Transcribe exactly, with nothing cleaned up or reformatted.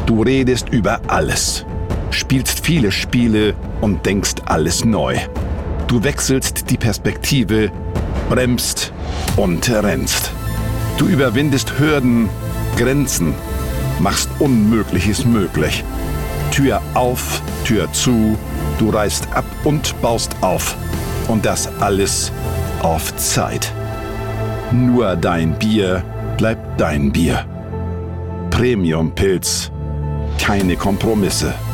Du redest über alles, spielst viele Spiele und denkst alles neu. Du wechselst die Perspektive, bremst und rennst. Du überwindest Hürden, Grenzen, machst Unmögliches möglich. Tür auf, Tür zu, du reißt ab und baust auf. Und das alles auf Zeit. Nur dein Bier bleibt dein Bier. Premium Pils, keine Kompromisse.